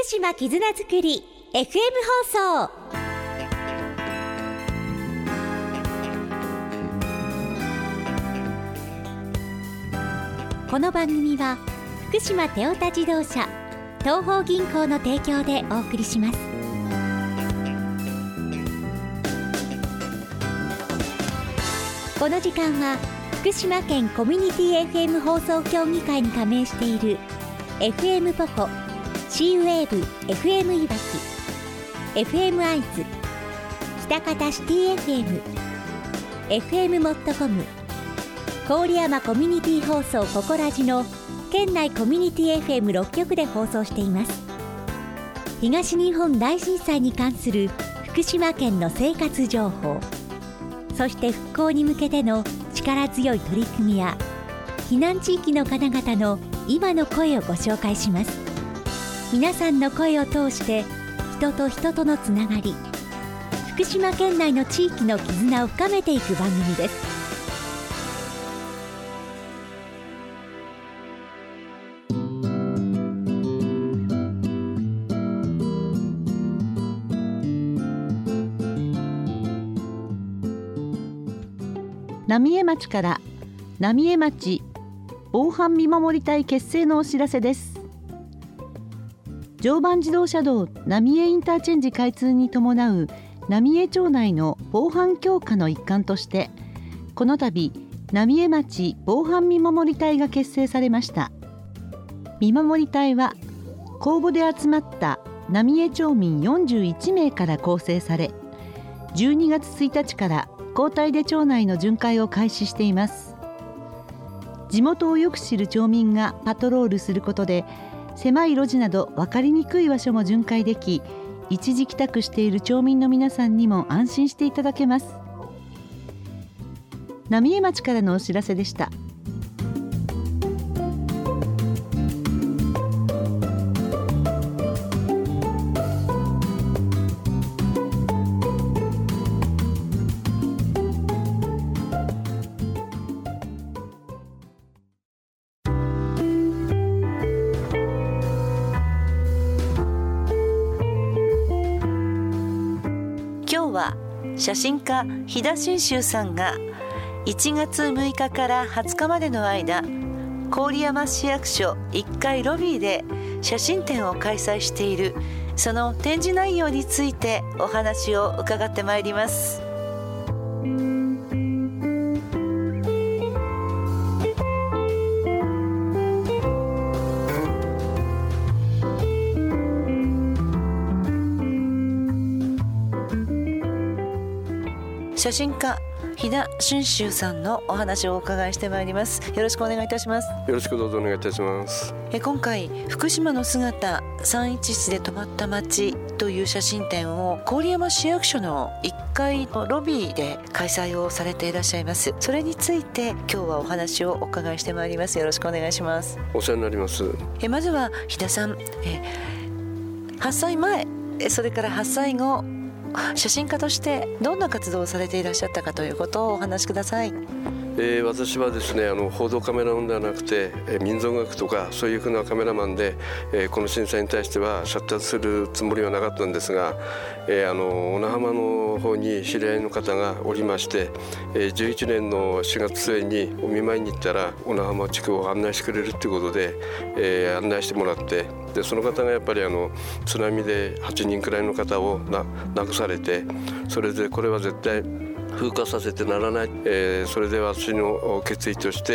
島絆づくり FM 放送。この番組は福島テオタ自動車東邦銀行の提供でお送りします。この時間は福島県コミュニティ FM 放送協議会に加盟している FM ポコ、C ウェーブ FM いわき、 FM アイズ、喜多方シティ FM、 FM モットコム、郡山コミュニティ放送ココラジの県内コミュニティ FM6 局で放送しています。東日本大震災に関する福島県の生活情報、そして復興に向けての力強い取り組みや避難地域の方々の今の声をご紹介します。皆さんの声を通して人と人とのつながり、福島県内の地域の絆を深めていく番組です。 浪江町から浪江町防犯見守り隊結成のお知らせです。常磐自動車道浪江インターチェンジ開通に伴う浪江町内の防犯強化の一環として、この度浪江町防犯見守り隊が結成されました。見守り隊は公募で集まった浪江町民41名から構成され、12月1日から交代で町内の巡回を開始しています。地元をよく知る町民がパトロールすることで、狭い路地など分かりにくい場所も巡回でき、一時帰宅している町民の皆さんにも安心していただけます。浪江町からのお知らせでした。 今日は写真家飛田信州さんが1月6日から20日までの間、郡山市役所1階ロビーで写真展を開催している、その展示内容についてお話を伺ってまいります。写真家飛田信州さんのお話をお伺いしてまいります。よろしくお願いいたします。 よろしくどうぞお願いいたします。 今回福島の姿311で止まった街という写真展を郡山市役所の1階のロビーで開催をされていらっしゃいます。それについて今日はお話をお伺いしてまいります。よろしくお願いします。 お世話になります。 まずは飛田さん、発災前、それから発災後、写真家としてどんな活動をされていらっしゃったかということをお話しください。 私はですね、報道カメラマンではなくて、民族学とかそういうふうなカメラマンで、この震災に対してはシャッターするつもりはなかったんですが、小名浜の方に知り合いの方がおりまして、11年の4月末にお見舞いに行ったら小名浜地区を案内してくれるということで、案内してもらって、でその方がやっぱり津波で8人くらいの方を亡くされて、それでこれは絶対風化させてならない、それで私の決意として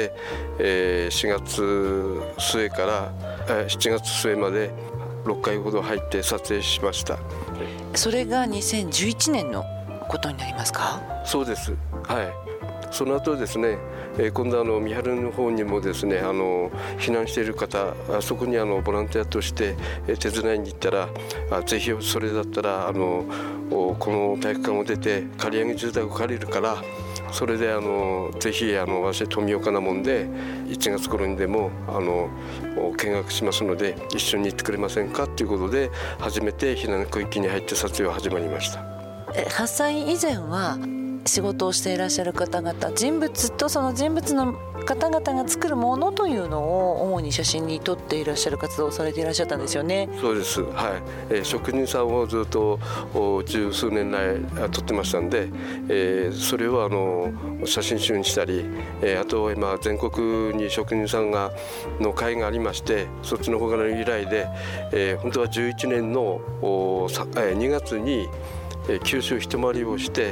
、4月末から7月末まで6回ほど入って撮影しました。 それが2011年のことになりますか？ そうです、はい。その後ですね、今度三春の方にもですね、避難している方、そこにボランティアとして手伝いに行ったら、ぜひそれだったらこの体育館を出て借り上げ住宅を借りるから、それでぜひ私富岡なもんで1月頃にでも見学しますので一緒に行ってくれませんかということで、初めて避難区域に入って撮影が始まりました。 発災以前は仕事をしていらっしゃる方々、人物とその人物の方々が作るものというのを主に写真に撮っていらっしゃる活動をされていらっしゃったんですよね。 そうです、はい。職人さんをずっと十数年来撮ってましたんで、それを写真集にしたり、あと今全国に職人さんの会がありまして、そっちの方からの依頼で、本当は11年の2月に九州一回りをして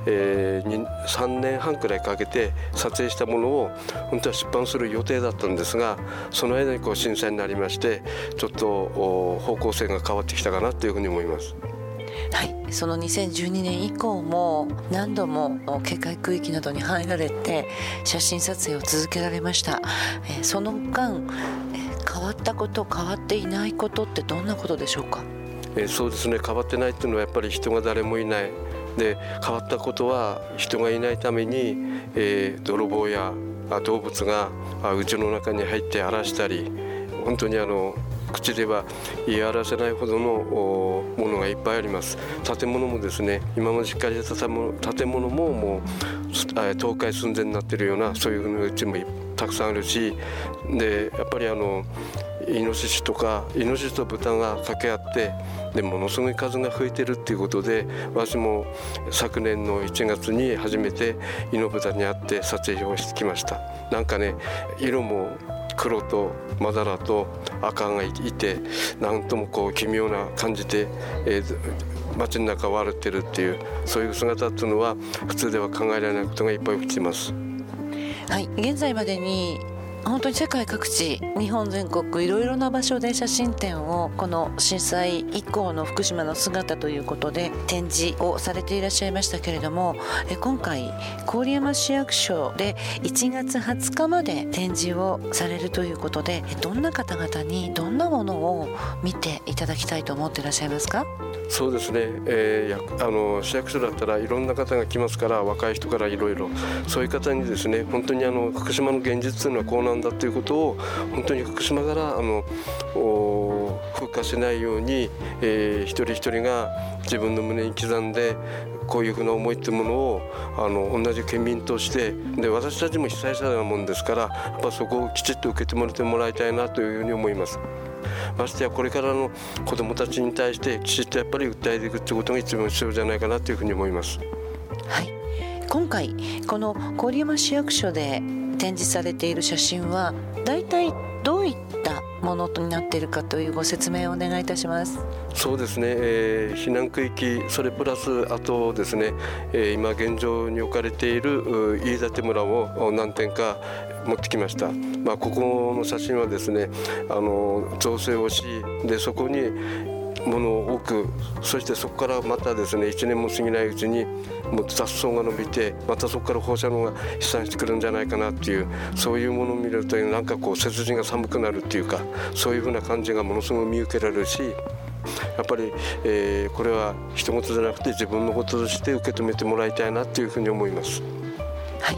、3年半くらいかけて撮影したものを本当は出版する予定だったんですが、その間に震災になりまして、ちょっと方向性が変わってきたかなというふうに思います。 はい、その2012年以降も何度も警戒区域などに入られて写真撮影を続けられました。その間、変わったこと、変わっていないことってどんなことでしょうか？ そうですね、変わってないっていうのはやっぱり人が誰もいないで、変わったことは人がいないために、泥棒や動物が家の中に入って荒らしたり、本当に口では言い表せないほどのものがいっぱいあります。建物もですね、今までしっかりした建物ももう倒壊寸前になっているような、そういううちもたくさんあるし、でやっぱりイノシシと豚が掛け合って、でものすごい数が増えてるっていうことで、私も昨年の1月に初めてイノブタに会って撮影をしてきました。なんかね、色も黒とまだらと赤がいて、なんとも奇妙な感じで、街の中を歩ってるっていう、そういう姿っていうのは普通では考えられないことがいっぱい起きています。 はい、現在までに本当に世界各地、日本全国いろいろな場所で写真展をこの震災以降の福島の姿ということで展示をされていらっしゃいましたけれども、今回郡山市役所で1月20日まで展示をされるということで、どんな方々にどんなものを見ていただきたいと思っていらっしゃいますか？ そうですね、市役所だったらいろんな方が来ますから、若い人からいろいろ、そういう方にですね、本当に福島の現実というのはこうなんだということを本当に福島から風化しないように、一人一人が自分の胸に刻んで、こういうふうな思いというものを同じ県民として、で私たちも被災者なもんですから、やっぱそこをきちっと受け止めてもらいたいなというふうに思います。ましてやこれからの子どもたちに対してきちっとやっぱり訴えていくということが一番必要じゃないかなというふうに思います。 はい、今回この郡山市役所で展示されている写真は大体どういったものになっているかというご説明をお願いいたします。 そうですね、避難区域、それプラスあとですね、今現状に置かれている飯舘村を何点か持ってきました。ここの写真はですね、造成をし、でそこに物を置く、そしてそこからまたですね、1年も過ぎないうちにもう雑草が伸びて、またそこから放射能が飛散してくるんじゃないかなっていう、そういうものを見るとなんか背筋が寒くなるっていうか、そういうふうな感じがものすごく見受けられるし、やっぱり、これは人事じゃなくて自分のこととして受け止めてもらいたいなというふうに思います。 はい、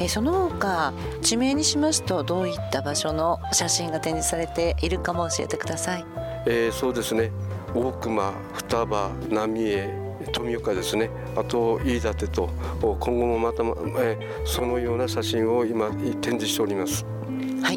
その他地名にしますとどういった場所の写真が展示されているかも教えてください。 そうですね、大熊、双葉、浪江、富岡ですね、あと飯舘と、今後もまた、そのような写真を今展示しております。 はい、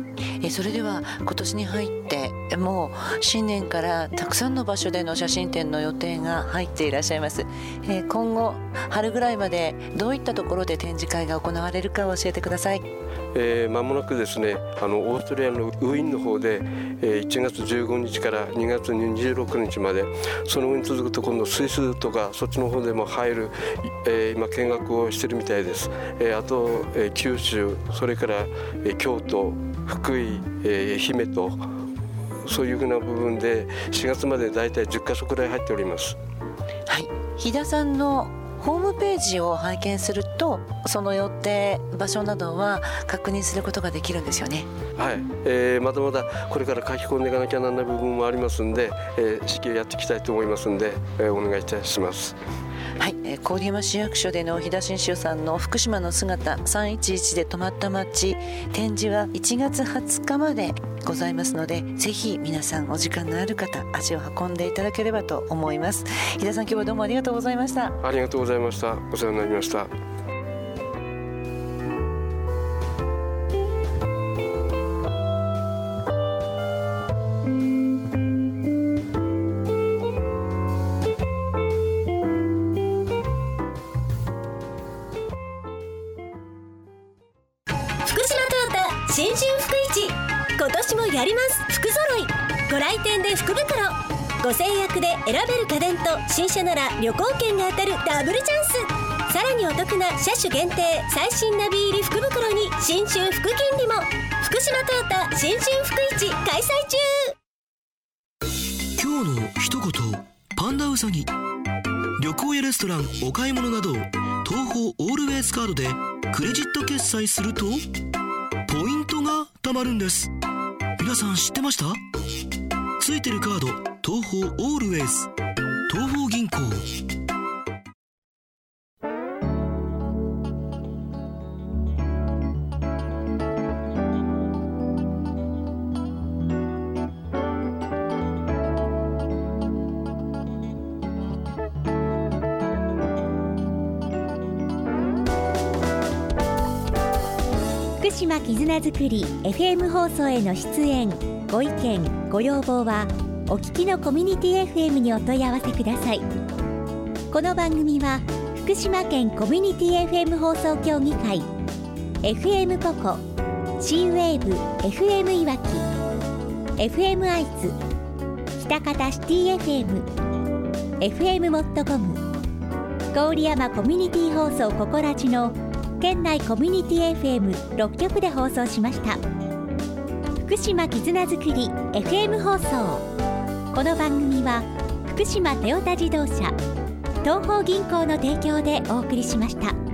それでは今年に入ってもう新年からたくさんの場所での写真展の予定が入っていらっしゃいます。今後春ぐらいまでどういったところで展示会が行われるかを教えてください。 間もなくですね、オーストリアのウィーンの方で、1月15日から2月26日まで、その後に続くと今度スイスとかそっちの方でも入る、今見学をしてるみたいです。あと、九州、それから、京都、福井、愛媛と、そういうふうな部分で4月までだいたい10カ所くらい入っております。 はい、飛田さんのホームページを拝見すると、その予定場所などは確認することができるんですよね。 はい、まだまだこれから書き込んでいかなきゃならない部分もありますんで、至急やっていきたいと思いますんで、お願いいたします。 はい、郡山市役所での飛田真修さんの福島の姿311で止まった街展示は1月20日までございますので、ぜひ皆さんお時間のある方足を運んでいただければと思います。飛田さん、今日はどうもありがとうございました。 ありがとうございました。お世話になりました。 新春福市、今年もやります。福揃い、ご来店で福袋、ご制約で選べる家電と新車なら旅行券が当たるダブルチャンス。さらにお得な車種限定最新ナビ入り福袋に新春福金利も。福島トヨタ新春福市開催中。 今日の一言、パンダウサギ。旅行やレストラン、お買い物など東宝オールウェイズカードでクレジット決済するとポイントが貯まるんです。皆さん知ってました？ついてるカード、東宝オールウェイズ、東宝銀行。 福島絆づくり FM 放送への出演、ご意見ご要望はお聞きのコミュニティ FM にお問い合わせください。この番組は福島県コミュニティ FM 放送協議会、 FM ポコ、 C-WAVE FM いわき、 FM 愛知、喜多方シティ FM、 FM モットコム、郡山コミュニティ放送ココラジの県内コミュニティ FM6 局で放送しました。福島絆づくり FM 放送。この番組は福島トヨタ自動車、東邦銀行の提供でお送りしました。